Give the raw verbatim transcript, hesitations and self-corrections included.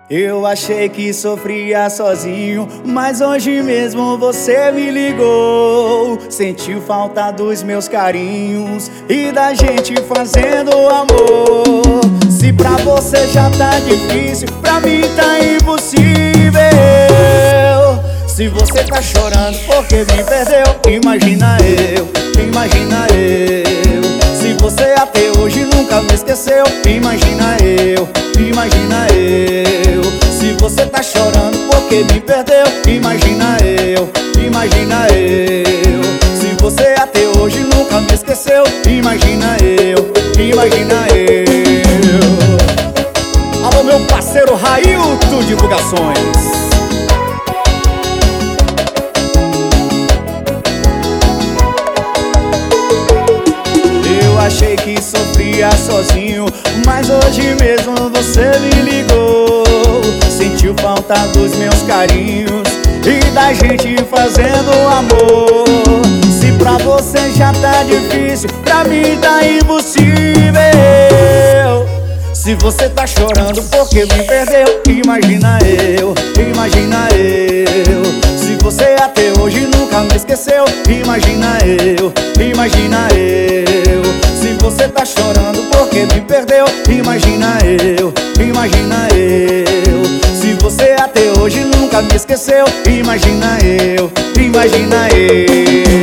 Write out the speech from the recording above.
Eu achei que sofria sozinho, mas hoje mesmo você me ligou. Sentiu falta dos meus carinhos e da gente fazendo amor. Se pra você já tá difícil, pra mim tá impossível. Se você tá chorando porque me perdeu, imagina eu, imagina eu. Se você até hoje nunca me esqueceu, imagina eu, imagina eu. Se você tá chorando porque me perdeu, imagina eu, imagina eu. Se você até hoje nunca me esqueceu, imagina eu, imagina eu. Alô, meu parceiro Railton Divulgações. Achei que sofria sozinho, mas hoje mesmo você me ligou. Sentiu falta dos meus carinhos e da gente fazendo amor. Se pra você já tá difícil, pra mim tá impossível. Se você tá chorando porque me perdeu, imagina eu, imagina eu. Se você até hoje nunca me esqueceu, imagina eu, imagina eu. Se você tá chorando porque me perdeu, imagina eu, imagina eu. Se você até hoje nunca me esqueceu, imagina eu, imagina eu.